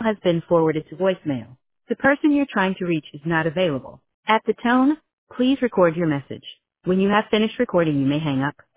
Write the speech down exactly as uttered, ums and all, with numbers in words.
has been forwarded to voicemail. The person you're trying to reach is not available. At the tone, please record your message. When you have finished recording, you may hang up.